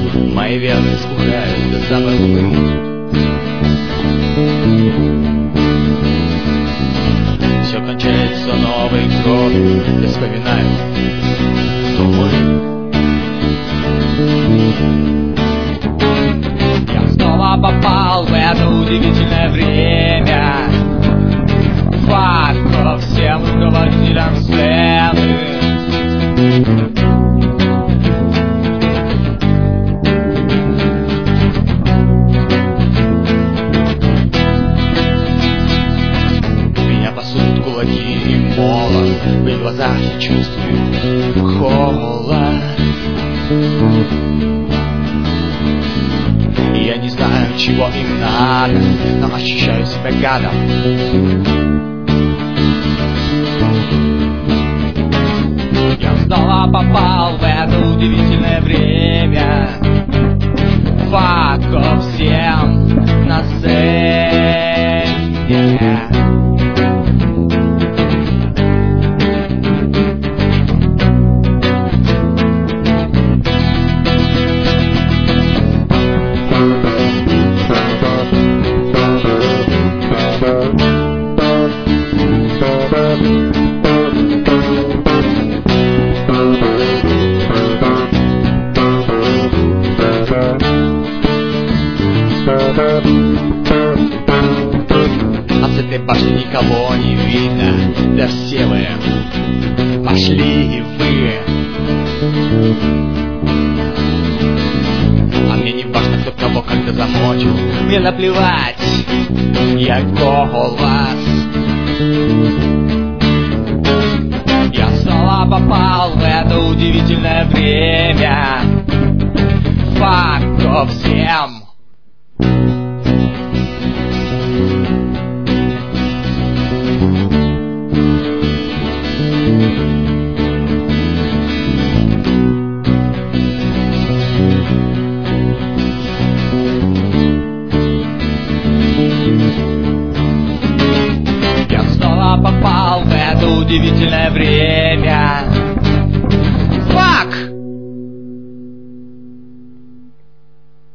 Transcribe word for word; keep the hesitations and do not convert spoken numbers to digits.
Мои вены спухают до самой луны. Все кончается, Новый год. Я вспоминаю, кто мы. Я снова попал в это удивительное время. Фак всем руководителям сцены. Меня пасут кулаки и молот. В глазах я чувствую холод. И я не знаю, чего им надо, но ощущаю себя гадом. Я снова попал в это удивительное время. Фак всем на сцене. А с этой башни никого не видно. Да все вы пошли и вы. А мне не важно, кто кого когда замочил. Мне наплевать, я голос. Я снова попал в это удивительное время. Фак всем. Я снова попал в это удивительное время.